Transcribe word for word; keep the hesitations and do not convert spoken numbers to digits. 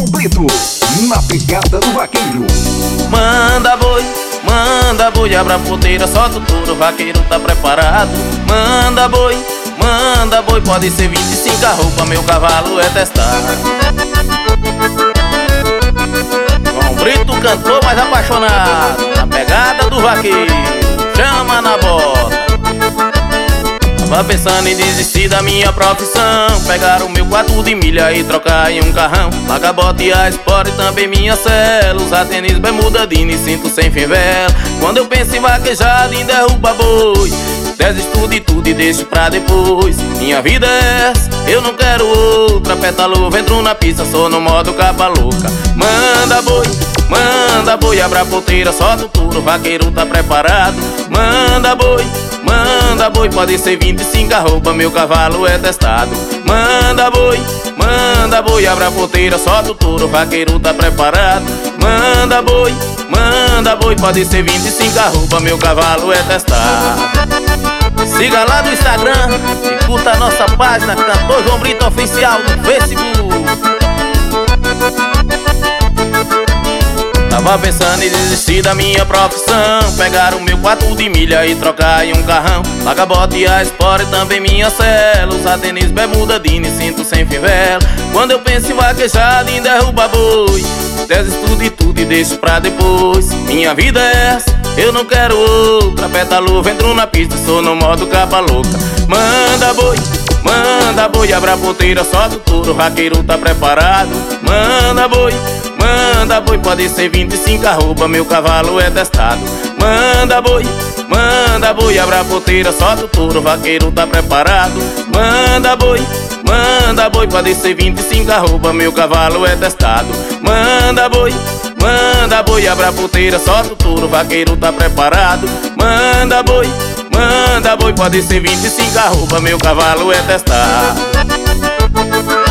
João Brito, na pegada do vaqueiro. Manda boi, manda boi, abra a porteira, solta o touro, o vaqueiro tá preparado. Manda boi, manda boi, pode ser vinte e cinco a roupa, meu cavalo é testado. João Brito, cantor mais apaixonado, na pegada do vaqueiro, chama na bota. Tava pensando em desistir da minha profissão, pegar o meu quatro de milha e trocar em um carrão. Larga bota e a Sport e também minha cela, usar tênis, bermuda, jeans, cinto sem fivela. Quando eu penso em vaquejada, em derruba boi, desisto de tudo e deixo pra depois. Minha vida é essa, eu não quero outra. Aperta a luva, entro na pista, sou no modo capa louca. Manda boi, manda boi, abra a porteira, solta o touro, o vaqueiro tá preparado. Manda boi, manda boi, pode ser vinte e cinco a roupa, meu cavalo é testado. Manda boi, manda boi, abra a porteira, solta o touro, o vaqueiro tá preparado. Manda boi, manda boi, pode ser vinte e cinco a roupa, meu cavalo é testado. Siga lá no Instagram e curta a nossa página Cantor João Brito Oficial no Facebook. Tava pensando em desistir da minha profissão, pegar o meu quatro de milha e trocar em um carrão. Larga bota e a Sport e também minha cela, usar tênis, bermuda, jeans, cinto sem fivela. Quando eu penso em vaquejada, em derruba boi, desisto de tudo e deixo pra depois. Minha vida é essa, eu não quero outra. Aperta a luva, entro na pista, sou no modo capa louca. Manda boi, manda boi, abra a porteira, solta o touro, o vaqueiro tá preparado. Manda boi, manda boi, pode ser vinte e cinco a roupa, meu cavalo é testado. Manda boi, manda boi, abra a porteira, solta o touro, o vaqueiro tá preparado. Manda boi, manda boi, pode ser vinte e cinco a roupa, meu cavalo é testado. Manda boi, manda boi, abra a porteira, solta o touro, o vaqueiro tá preparado. Manda boi, manda boi, pode ser vinte e cinco a roupa, meu cavalo é testado.